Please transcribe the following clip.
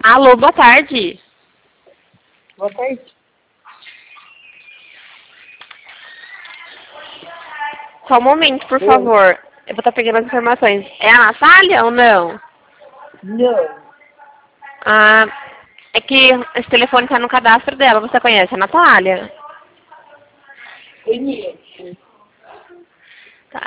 Alô, boa tarde. Boa tarde. Só um momento, por Oi. favor. Eu vou estar pegando as informações. É a Natália ou não? Não. Ah, é que esse telefone está no cadastro dela. Você conhece a Natália? Conheço.